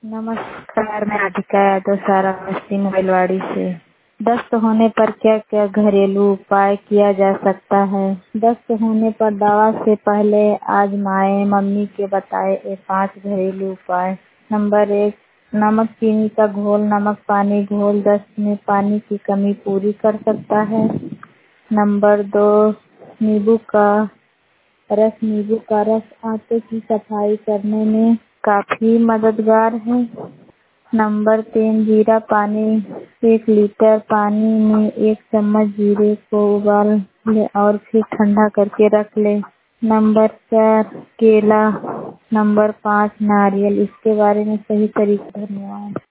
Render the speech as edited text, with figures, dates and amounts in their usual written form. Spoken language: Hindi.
नमस्कार, मैं राधिका यादव सारा बस्ती मोबाइलवाड़ी से। दस्त होने पर क्या क्या घरेलू उपाय किया जा सकता है? दस्त होने पर दवा से पहले आजमाएं मम्मी के बताए ये 5 घरेलू उपाय। नंबर 1, नमक चीनी का घोल। नमक पानी घोल दस्त में पानी की कमी पूरी कर सकता है। नंबर 2, नींबू का रस। नींबू का रस आंतों की सफाई करने में काफी मददगार है। नंबर 3, जीरा पानी। 1 लीटर पानी में 1 चम्मच जीरे को उबाल ले और फिर ठंडा करके रख ले। नंबर 4, केला। नंबर 5, नारियल। इसके बारे में सही तरीका। धन्यवाद।